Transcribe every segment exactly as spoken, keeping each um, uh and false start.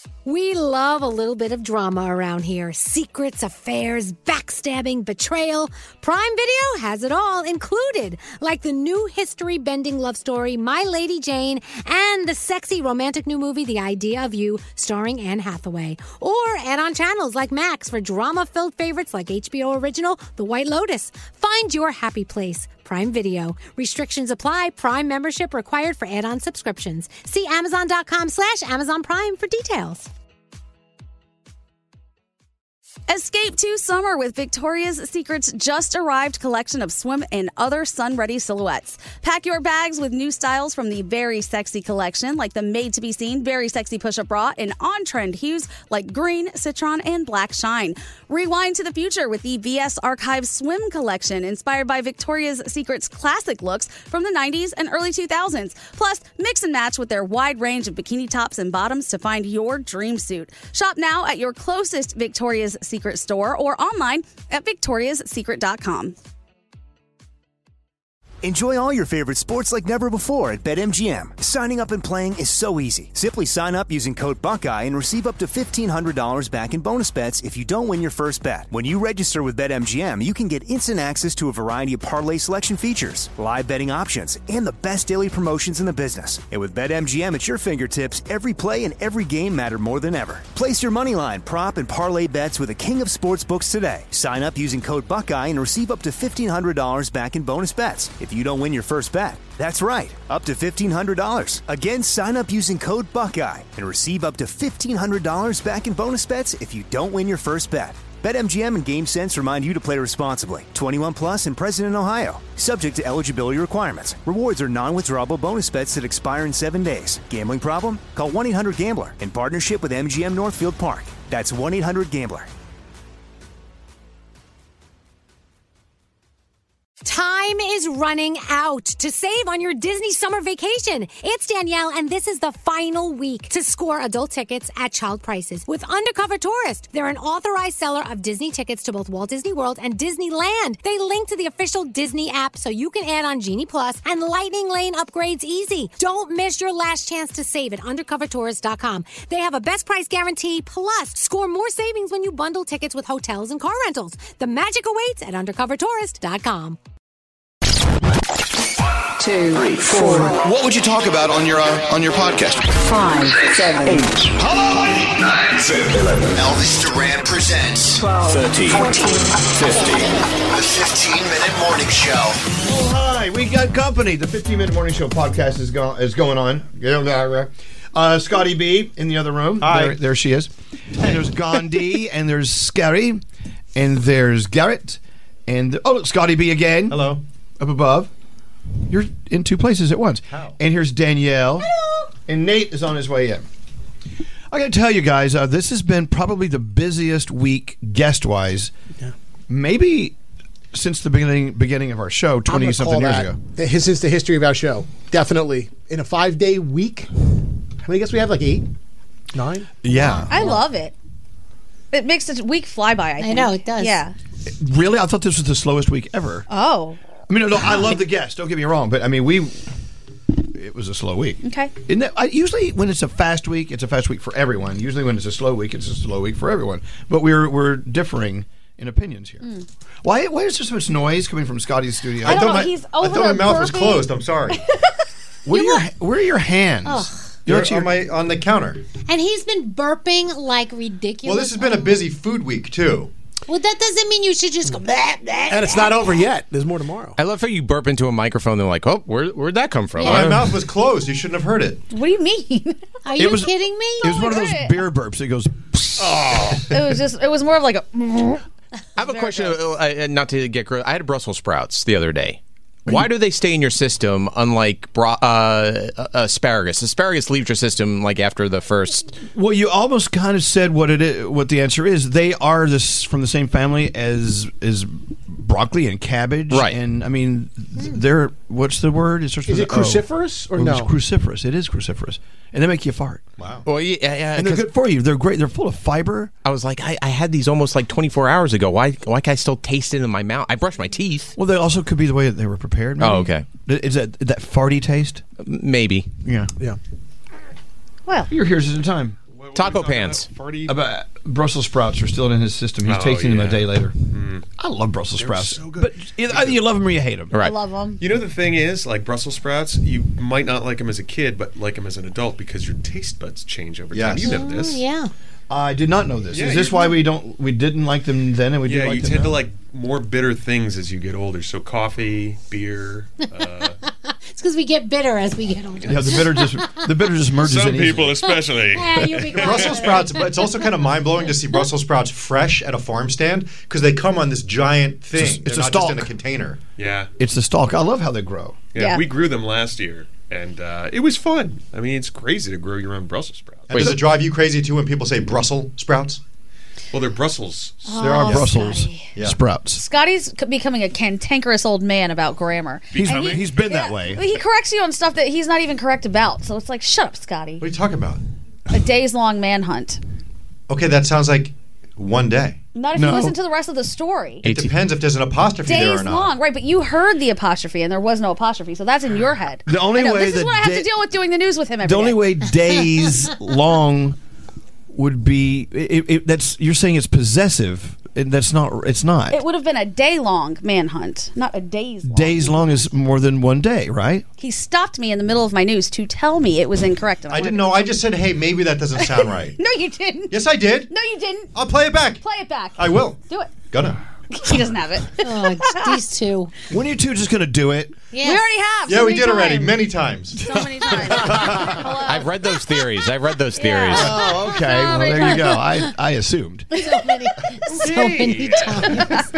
We love a little bit of drama around here. Secrets, affairs, backstabbing, betrayal. Prime Video has it all included, like the new history-bending love story, My Lady Jane, and the sexy romantic new movie, The Idea of You, starring Anne Hathaway. Or add-on channels like Max for drama-filled favorites like H B O original The White Lotus. Find your happy place. Prime Video. Restrictions apply. Prime membership required for add-on subscriptions. See Amazon.com slash Amazon Prime for details. Escape to summer with Victoria's Secret's just arrived collection of swim and other sun-ready silhouettes. Pack your bags with new styles from the Very Sexy collection, like the made-to-be-seen Very Sexy push-up bra, and on-trend hues like green, citron, and black shine. Rewind to the future with the V S Archive Swim collection, inspired by Victoria's Secret's classic looks from the nineties and early two thousands. Plus, mix and match with their wide range of bikini tops and bottoms to find your dream suit. Shop now at your closest Victoria's Secret store or online at victorias secret dot com. Enjoy all your favorite sports like never before at BetMGM. Signing up and playing is so easy. Simply sign up using code Buckeye and receive up to fifteen hundred dollars back in bonus bets if you don't win your first bet. When you register with BetMGM, you can get instant access to a variety of parlay selection features, live betting options, and the best daily promotions in the business. And with BetMGM at your fingertips, every play and every game matter more than ever. Place your moneyline, prop, and parlay bets with the king of sportsbooks today. Sign up using code Buckeye and receive up to fifteen hundred dollars back in bonus bets if you don't win your first bet. That's right, up to fifteen hundred dollars. Again, sign up using code Buckeye and receive up to fifteen hundred dollars back in bonus bets if you don't win your first bet. BetMGM and GameSense remind you to play responsibly. twenty-one plus and present in Ohio. Subject to eligibility requirements. Rewards are non-withdrawable bonus bets that expire in seven days. Gambling problem? Call one eight hundred gambler in partnership with M G M Northfield Park. That's one eight hundred gambler. Time is running out to save on your Disney summer vacation. It's Danielle, and this is the final week to score adult tickets at child prices with Undercover Tourist. They're an authorized seller of Disney tickets to both Walt Disney World and Disneyland. They link to the official Disney app so you can add on Genie Plus and Lightning Lane upgrades easy. Don't miss your last chance to save at undercover tourist dot com. They have a best price guarantee, plus score more savings when you bundle tickets with hotels and car rentals. The magic awaits at undercover tourist dot com. Two, three, four. What would you talk about on your uh, on your podcast? Five, seven, eight. Hello, nine, seven, eleven. Elvis Duran presents twelve, thirteen, fourteen, fifteen. The fifteen-minute morning show. Oh, hi, we got company. The fifteen-minute morning show podcast is going is going on. Uh, Scotty B in the other room. Hi. There, there she is. And there's Gandhi, and there's Scary, and there's Garrett, and oh, look, Scotty B again. Hello. Up above. You're in two places at once. How? And here's Danielle. Hello. And Nate is on his way in. I got to tell you guys, uh, this has been probably the busiest week guest-wise, yeah. maybe since the beginning beginning of our show twenty-something years ago. This is the history of our show. Definitely. In a five-day week, how many guests we have? Like eight? Nine? Yeah. I love it. It makes the week fly by, I think. I know, it does. Yeah. Really? I thought this was the slowest week ever. Oh. I mean, no, I love the guests. Don't get me wrong, but I mean, we. It was a slow week. Okay. Isn't that, I, usually, when it's a fast week, it's a fast week for everyone. Usually, when it's a slow week, it's a slow week for everyone. But we're we're differing in opinions here. Mm. Why why is there so much noise coming from Scotty's studio? I don't I know. my, He's I over thought my there mouth was burping. closed. I'm sorry. where, are your, where are your hands? Oh. You're They're actually on, my, on the counter. And he's been burping like ridiculous. Well, this has been a busy food week, too. Well, that doesn't mean you should just go blah, blah, And it's not over yet. There's more tomorrow. I love how you burp into a microphone. They're like, oh, where, where'd that come from? Yeah. My mouth was closed. You shouldn't have heard it. What do you mean? Are you was, kidding me? It was one of those beer burps that goes, oh. It was just, it was more of like a... I have a question, uh, not to get gross. I had Brussels sprouts the other day. Why do they stay in your system unlike bro- uh, asparagus? Asparagus leaves your system like after the first... Well, you almost kind of said what it is, what the answer is. They are this from the same family as as broccoli and cabbage. Right. And, I mean, they're... What's the word? It is it cruciferous oh. or oh, no? It's cruciferous. It is cruciferous. And they make you fart. Wow. Well, yeah, yeah. And they're good for you. They're great. They're full of fiber. I was like, I, I had these almost like twenty-four hours ago. Why why can I still taste it in my mouth? I brushed my teeth. Well, they also could be the way that they were prepared. Maybe. Oh, okay. Is that that farty taste? Maybe. Yeah. Yeah. Well. You're here at the time. Taco pans. Farty. About Brussels sprouts are still in his system. He's Oh, tasting them yeah. a day later. Mm. I love Brussels They're sprouts. so good. But either you love them or you hate them. Right. I love them. You know the thing is, like Brussels sprouts, you might not like them as a kid, but like them as an adult because your taste buds change over time. Yes. You know this. Yeah. I did not know this. Yeah, Is this you- why we don't we didn't like them then and we Yeah, do like you them tend now? to like more bitter things as you get older. So coffee, beer. Uh, It's because we get bitter as we get older. Yeah, the bitter just the bitter just merges some in easily. people, especially. Yeah, you'll be Brussels sprouts, but it's also kind of mind blowing to see Brussels sprouts fresh at a farm stand because they come on this giant thing. It's a- it's They're a not just in stalk. a container. Yeah. It's the stalk. I love how they grow. Yeah, Yeah. we grew them last year, and uh, it was fun. I mean, it's crazy to grow your own Brussels sprouts. And does it drive you crazy too when people say Brussels sprouts? Well, they're Brussels. There are Oh, Brussels Scotty. Yeah. sprouts. Scotty's c- becoming a cantankerous old man about grammar. He's And he- he's been that yeah, way. He corrects you on stuff that he's not even correct about. So it's like, shut up, Scotty. What are you talking about? A days long manhunt. Okay, that sounds like one day. Not if No. you listen to the rest of the story. It depends if there's an apostrophe there Days or not. long, right? But you heard the apostrophe, and there was no apostrophe, so that's in your head. The only I know, way this is that what I have da- to deal with doing the news with him every The only day. way days long would be it, it, that's you're saying it's possessive. And that's not. It's not. It would have been a day long manhunt, not a days long. Days long is more than one day, right? He stopped me in the middle of my news to tell me it was incorrect. and I didn't wanted know. I just said, hey, maybe that doesn't sound right. to- No, you didn't. Yes, I did. No, you didn't. I'll play it back. Play it back. I will. Do it. Gonna. He doesn't have it. Oh, these two. When are you two just going to do it? Yes. We already have. Yeah, so we many did already times. many times. So many times. I've read those theories. I've read those theories. Oh, okay. Well, many there you go. I I assumed. So many, so many times.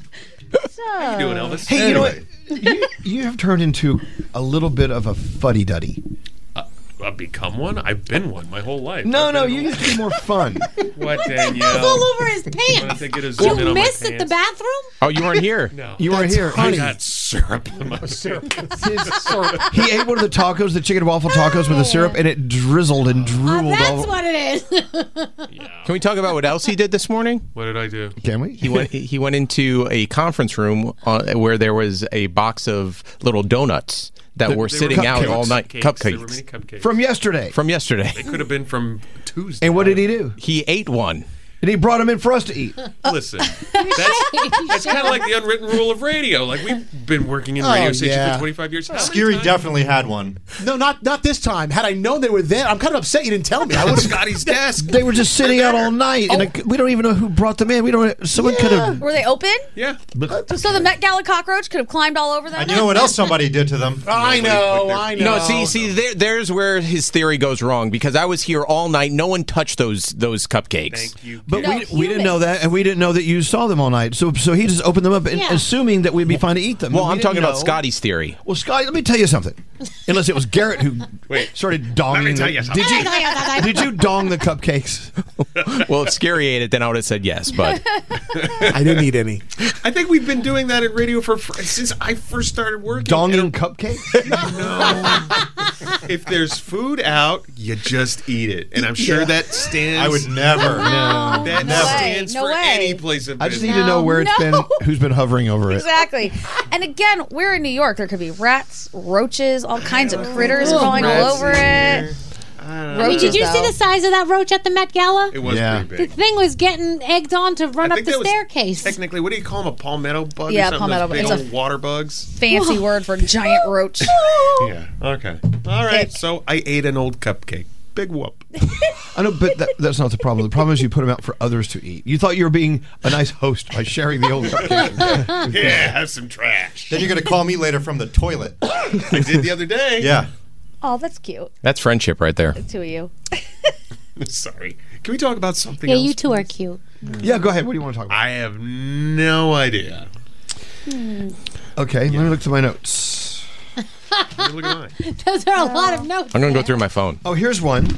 How you doing, Elvis? Hey, you know what? You, you have turned into a little bit of a fuddy-duddy. Uh, I've become one. I've been one my whole life. No, I've no, been you one. used to be more fun. What, It was all Danielle? over his Wanted pants. to get a zoom in You on my missed at the pants. bathroom? Oh, you weren't here. No. You weren't here. I He- got syrup in my syrup. He ate one of the tacos, the chicken and waffle tacos with the syrup, and it drizzled and Oh, drooled that's all. what it is. Can we talk about what else he did this morning? What did I do? Can we? He went. He went into a conference room uh, where there was a box of little donuts that were They sitting out cupcakes. all night. Cupcakes. They were mini Cupcakes cupcakes. From yesterday. from yesterday. They could have been from Tuesday. And what did he do? He ate one. And he brought them in for us to eat. Listen, that's, that's kind of like the unwritten rule of radio. Like we've been working in radio Oh, stations yeah. for twenty-five years. How many Skiri times- definitely had one. No, not not this time. Had I known they were there, I'm kind of upset you didn't tell me. I would on have. Scotty's desk. They were just sitting out all night, and a- we don't even know who brought them in. We don't. Someone could have. Were they open? Yeah. So the Met Gala cockroach could have climbed all over them? And you know what else somebody did to them? I know, I know. No, see, see, there, there's where his theory goes wrong because I was here all night. No one touched those those cupcakes. Thank you. But No, we, we didn't humans. know that, and we didn't know that you saw them all night. So so he just opened them up, and Yeah. assuming that we'd be fine to eat them. Well, We I'm didn't talking about know. Scotty's theory. Well, Scotty, let me tell you something. Unless it was Garrett who Wait. started donging. Let me tell the- you something. Did you did you dong the cupcakes? Well, if Scary ate it, then I would have said yes. But I didn't eat any. I think we've been doing that at radio for for- since I first started working. Donging And cupcakes? if there's food out, you just eat it, and I'm sure that stands. I would never. No. That No way. stands No for way. any place of I just business. need to know where it's No. been, who's been hovering over it. Exactly. And again, we're in New York. There could be rats, roaches, all kinds of critters crawling all Rats over in it. there. I don't know. I mean, did you see though. the size of that roach at the Met Gala? It was Yeah. pretty The big. thing was getting egged on to run I up think the that was staircase. Technically, what do you call them? A palmetto bug? Yeah, or something? palmetto Those big bug. It's old a- water bugs. Fancy word for giant roach. Yeah. Okay. All right. Thick. So I ate an old cupcake. Big whoop. I know, but that, that's not the problem. The problem is you put them out for others to eat. You thought you were being a nice host by sharing the old cupcakes. Yeah, have some trash. Then you're going to call me later from the toilet. I did the other day. Yeah. Oh, that's cute. that's friendship right there. The two of you. Sorry. Can we talk about something Yeah, else? you two are cute. Yeah, go ahead. What do you want to talk about? I have no idea. Okay, let me look through my notes. Look at mine. Those are a lot of notes. I'm going to go through my phone. Oh, here's one.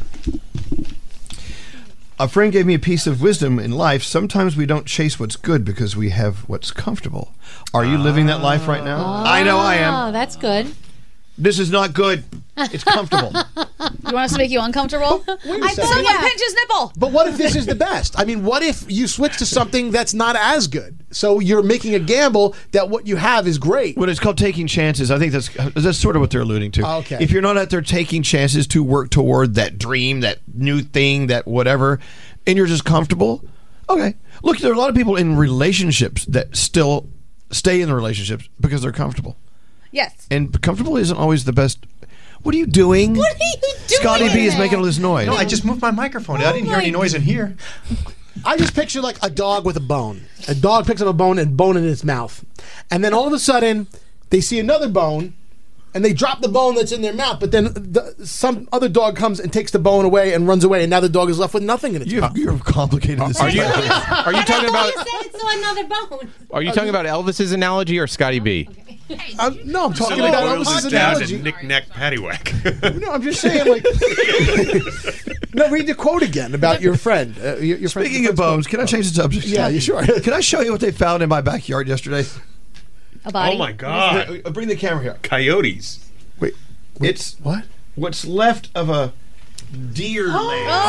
A friend gave me a piece of wisdom in life. Sometimes we don't chase what's good because we have what's comfortable. Are you living that life right now? I know I am. Oh, that's good. This is not good. It's comfortable. You want us to make you uncomfortable? Wait a I second. Someone Yeah. pinch his nipple. But what if this is the best? I mean, what if you switch to something that's not as good? So you're making a gamble that what you have is great. What it's called taking chances. I think that's that's sort of what they're alluding to. Okay. If you're not out there taking chances to work toward that dream, that new thing, that whatever, and you're just comfortable, okay. Look, there are a lot of people in relationships that still stay in the relationships because they're comfortable. Yes. And comfortable isn't always the best. What are you doing? What are you doing? Scotty B is there? making all this noise. No, I just moved my microphone. I didn't hear any noise in here. I just picture like a dog with a bone. A dog picks up a bone and bone in its mouth. And then all of a sudden, they see another bone and they drop the bone that's in their mouth. But then the, some other dog comes and takes the bone away and runs away. And now the dog is left with nothing in its You've, mouth. you've complicated this. Are you are you talking about You said it's so another bone. are you talking about Elvis's analogy or Scotty B? I'm, no, I'm talking So about boils Elvis's down analogy. to knick-knack paddywhack. No, I'm just saying, like, no. Read the quote again about your friend. Uh, your, your friend Speaking of bones, can I change the subject? Yeah, you sure. Can I show you what they found in my backyard yesterday? A body. Oh my God! Uh, Bring the camera here. Coyotes. Wait, wait, It's what? what's left of a deer leg.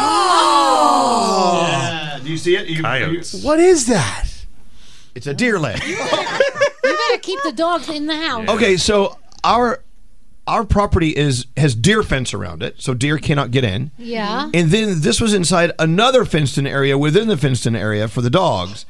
Oh! Yeah. Do you see it? You- Coyotes. you- What is that? it's a deer leg. You better keep the dogs in the house. Okay, so our our property is has deer fence around it, so deer cannot get in. Yeah. And then this was inside another fenced-in area within the fenced-in area for the dogs.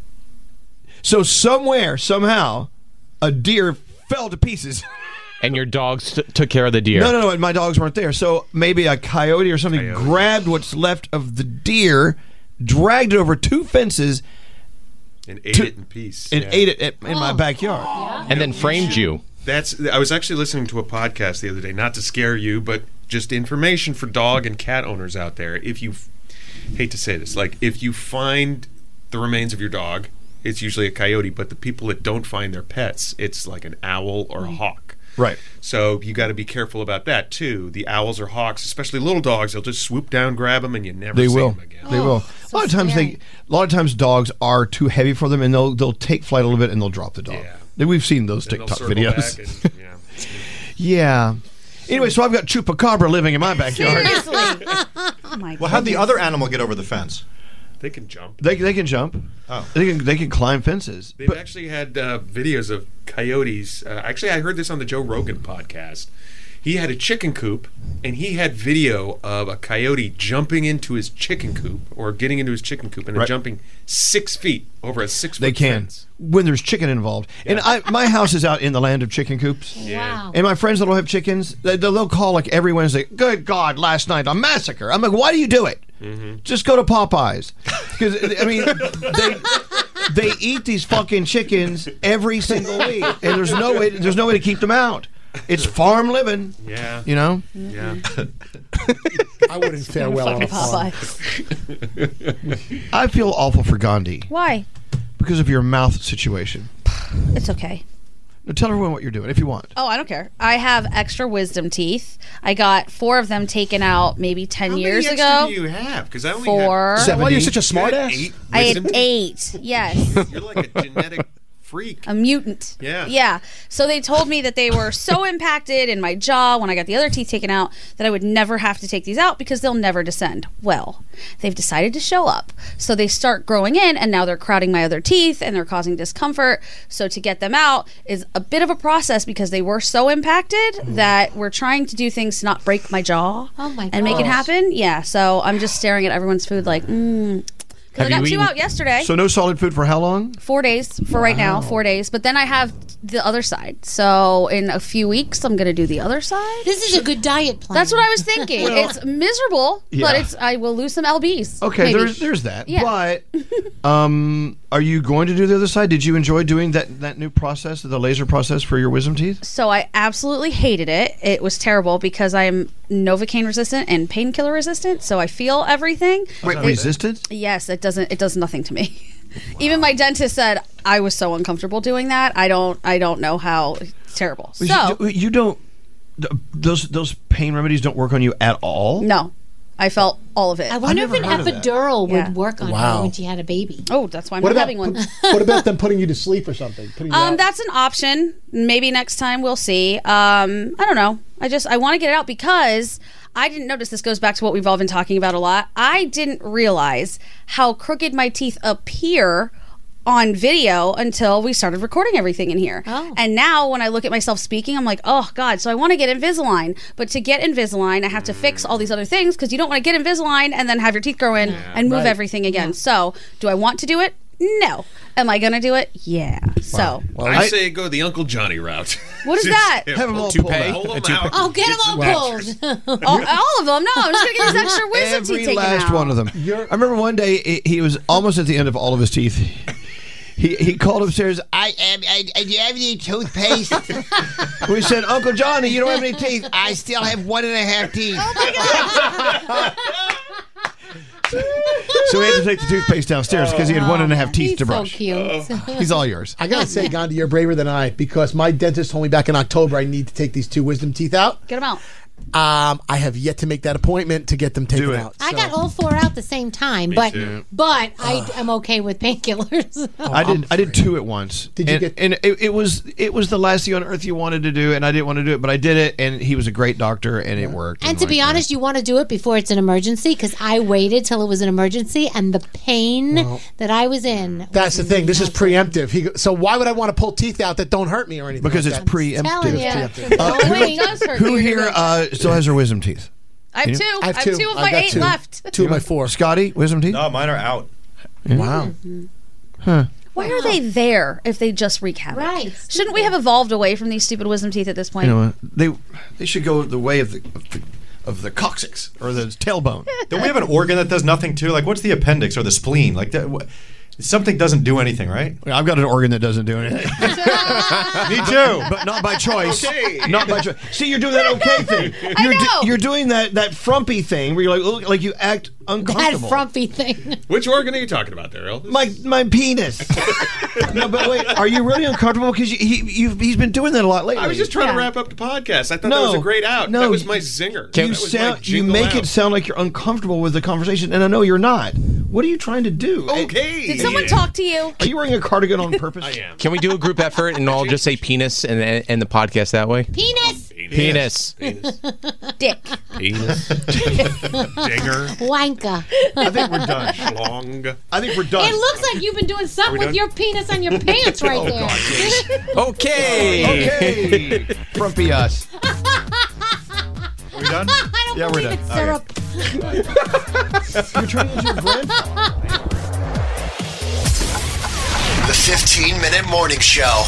So somewhere, somehow, a deer fell to pieces. And your dogs t- took care of the deer. No, no, no. and My dogs weren't there. So maybe a coyote or something Coyote. grabbed what's left of the deer, dragged it over two fences, And ate To- it in peace. and Yeah. ate it at, in my backyard. And then framed you. That's. I was actually listening to a podcast the other day, not to scare you, but just information for dog and cat owners out there. If you hate to say this, like if you find the remains of your dog, it's usually a coyote. But the people that don't find their pets, it's like an owl or a hawk. Right. So you got to be careful about that too. The owls or hawks, especially little dogs, they'll just swoop down, grab them, and you never They see will. them again. They will. so a lot of times scary. they, a lot of times dogs are too heavy for them, and they'll they'll take flight a little bit and they'll drop the dog. Yeah. We've seen those Then they'll TikTok circle videos. back and- yeah. Yeah. Anyway, so I've got Chupacabra living in my backyard. Seriously. Oh my Well, how'd the other animal get over the fence? They can jump. They they can jump. Oh. They can they can climb fences. They've But actually had uh, videos of coyotes. Uh, actually, I heard this on the Joe Rogan podcast. He had a chicken coop, and he had video of a coyote jumping into his chicken coop or getting into his chicken coop and then Right. jumping six feet over a six foot they can fence. when there's chicken involved. And I my house is out in the land of chicken coops. Wow. And my friends that don't have chickens, they, they'll call like every Wednesday. Good God, last night a massacre. I'm like, why do you do it? Just go to Popeyes, because I mean they they eat these fucking chickens every single week, and there's no way there's no way to keep them out. It's farm living, Yeah. you know. Yeah. I wouldn't fare well on a farm. Popeye. I feel awful for Gandhi Why? because of your mouth situation. It's okay. Now tell everyone what you're doing if you want. Oh, I don't care. I have extra wisdom teeth. I got four of them taken out maybe ten How years many ago. extra do you have? Because I only Four. had Seven. Why you're such a You smart had ass? eight I had wisdom teeth? eight. Yes. You're like a genetic freak. A mutant. Yeah. Yeah. So they told me that they were so impacted in my jaw when I got the other teeth taken out that I would never have to take these out because they'll never descend. Well, they've decided to show up. So they start growing in and now they're crowding my other teeth and they're causing discomfort. So to get them out is a bit of a process because they were so impacted that we're trying to do things to not break my jaw Oh my and make it gosh. happen. Yeah. So I'm just staring at everyone's food like, mmm. I Have got you two eaten- out yesterday. So no solid food for how long? Four days for right now, four days. But then I have the other side. So in a few weeks, I'm going to do the other side. This is a good diet plan. That's what I was thinking. it's miserable, but Yeah. it's I will lose some lbs. Okay, maybe. there's there's that. Yeah. But um, are you going to do the other side? Did you enjoy doing that that new process, the laser process for your wisdom teeth? So I absolutely hated it. It was terrible because I'm Novocaine resistant and painkiller resistant. So I feel everything. Wait, resistant? Yes, it doesn't. It does nothing to me. Even my dentist said I was so uncomfortable doing that. I don't. I don't know how. It's terrible. So you, you don't. th- Those those pain remedies don't work on you at all. no. I felt all of it. I wonder if an epidural would Yeah. work on Wow. her when she had a baby. Oh, that's why I'm What not about having one. what about them putting you to sleep or something? Putting you Um, out? that's an option. Maybe next time we'll see. Um, I don't know. I just I want to get it out because I didn't notice. This goes back to what we've all been talking about a lot. I didn't realize how crooked my teeth appear on video until we started recording everything in here. Oh. And now when I look at myself speaking, I'm like, oh God, so I want to get Invisalign. But to get Invisalign, I have to fix all these other things because you don't want to get Invisalign and then have your teeth grow in and move Right. everything again. So do I want to do it? No. Am I going to do it? Yeah. So Well, I, I- say go the Uncle Johnny route. what is Just that? have Have 'em them all pulled pulled out. out. Pull 'em A two- out. Oh, get them Get all some pulled. all, all of them? No, I'm just going to get this extra wisdom teeth Every taken last out. one of them. You're- I remember one day he- he was almost at the end of all of his teeth. He he called upstairs. I am. I, I, do you have any toothpaste? We said, Uncle Johnny, you don't have any teeth. I still have one and a half teeth. So we had to take the toothpaste downstairs because he had one and a half teeth He's to so brush. cute. He's all yours. I gotta say, Gandhi, you're braver than I because my dentist told me back in October I need to take these two wisdom teeth out. Get them out. Um, I have yet to make that appointment to get them taken Do it. out. I so- got all four out at the same time, but too. but I am okay with painkillers. I did. I did two at once. Did you and, get- And it, it was it was the last thing on earth you wanted to do, and I didn't want to do it, but I did it, and he was a great doctor, and it worked. And to be like, honest, you want to do it before it's an emergency because I waited till it was an emergency, and the pain that I was in. That's the thing. This is preemptive. He, go- so why would I want to pull teeth out that don't hurt me or anything? because like it's that? Telling preemptive. you. Uh, Don't who- wait. It does hurt Who me. here uh, still has her wisdom teeth? I have two. I have two. of I've my got eight two. left. Two of my four. Scotty, wisdom teeth. No, mine are out. Wow. Why are they there if they just wreak havoc? Right. Shouldn't we have evolved away from these stupid wisdom teeth at this point? You know what? They they should go the way of the of the, of the coccyx or the tailbone. Don't we have an organ that does nothing too? Like, what's the appendix or the spleen? Like, that, wh- something doesn't do anything, right? I've got an organ that doesn't do anything. Me too. But not by choice. Okay. Not by choice. See, you're doing that okay thing. I You're, know. you're doing that that frumpy thing where you're like, look, like you act That uncomfortable. frumpy thing. Which organ are you talking about there, Elvis? my my penis. No, but wait, are you really uncomfortable? Because he you've, he's been doing that a lot lately. I was just trying Yeah. to wrap up the podcast. I thought No. that was a great out. No. That was my zinger. You that was my sound, you jingle make out. it sound like you're uncomfortable with the conversation, and I know you're not. What are you trying to do? Okay. Did someone Yeah. talk to you? Are you wearing a cardigan on purpose? I am. Can we do a group effort and all just say penis and end the podcast that way? Penis. Penis. Penis. Dick. Penis. Dinger. Wanker. I think we're done. Schlong. I think we're done. It looks like you've been doing something we with done? your penis on your pants right there. Okay. Okay. Frumpy us. Are we done? I don't Yeah, we're believe done. it's syrup. You're turning into your grandfather. The fifteen minute morning show.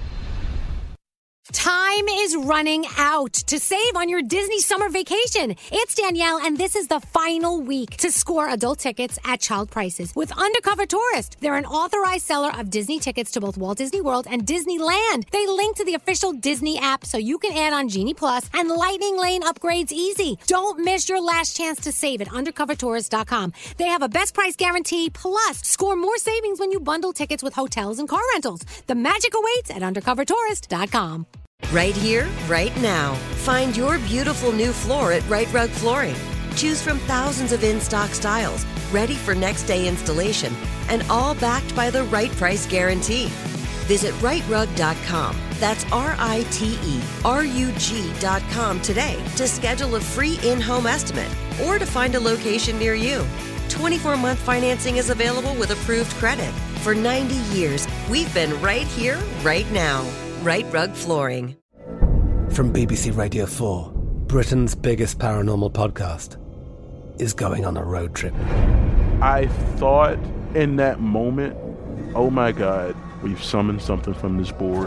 Time is running out to save on your Disney summer vacation. It's Danielle, and this is the final week to score adult tickets at child prices with Undercover Tourist. They're an authorized seller of Disney tickets to both Walt Disney World and Disneyland. They link to the official Disney app so you can add on Genie Plus and Lightning Lane upgrades easy. Don't miss your last chance to save at undercover tourist dot com. They have a best price guarantee, plus score more savings when you bundle tickets with hotels and car rentals. The magic awaits at undercover tourist dot com. Right here, right now. Find your beautiful new floor at Right Rug Flooring. Choose from thousands of in-stock styles, ready for next day installation, and all backed by the right price guarantee. Visit right rug dot com. That's R I T E R U G dot com today to schedule a free in-home estimate or to find a location near you. twenty-four month financing is available with approved credit. For ninety years, we've been right here, right now. Right Rug Flooring. From B B C Radio four, Britain's biggest paranormal podcast is going on a road trip. I thought in that moment, oh my God, we've summoned something from this board.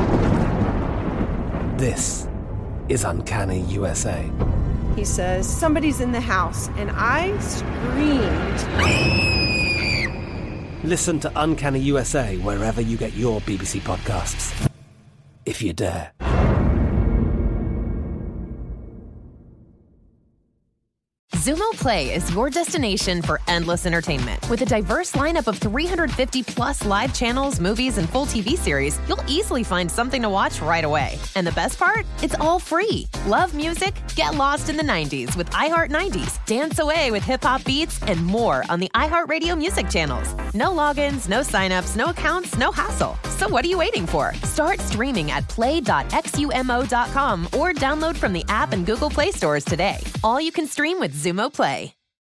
This is Uncanny U S A. He says, somebody's in the house, and I screamed. Listen to Uncanny U S A wherever you get your B B C podcasts, if you dare. Zumo Play is your destination for endless entertainment. With a diverse lineup of three hundred fifty plus live channels, movies, and full T V series, you'll easily find something to watch right away. And the best part? It's all free. Love music? Get lost in the nineties with iHeart nineties. Dance away with hip-hop beats and more on the iHeartRadio music channels. No logins, no signups, no accounts, no hassle. So what are you waiting for? Start streaming at play dot xumo dot com or download from the app and Google Play stores today. All you can stream with Zumo Play.